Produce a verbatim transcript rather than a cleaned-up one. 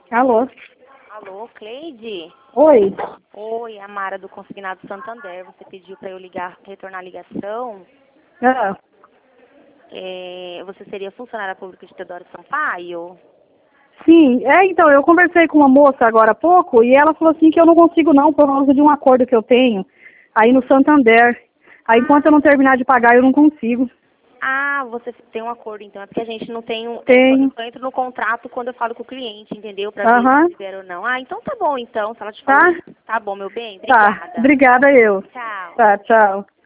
Alô? Alô, Cleide? Oi? Oi, a Mara do Consignado Santander. Você pediu para eu ligar, retornar a ligação. Ah, É, você seria funcionária pública de Teodoro Sampaio? sim, é, então, eu conversei com uma moça agora há pouco e ela falou assim que eu não consigo não, por causa de um acordo que eu tenho aí no Santander. Aí enquanto eu não terminar de pagar, eu não consigo. Ah, você tem um acordo então. É porque a gente não tem um. Eu só, eu Tenho. só entro no contrato quando eu falo com o cliente, entendeu? Para ver se Aham, libera ou não. Ah, então tá bom então. Se ela te falou tá? isso, tá bom, meu bem. Tá. Obrigada. Obrigada eu. Tchau. Tá, tchau.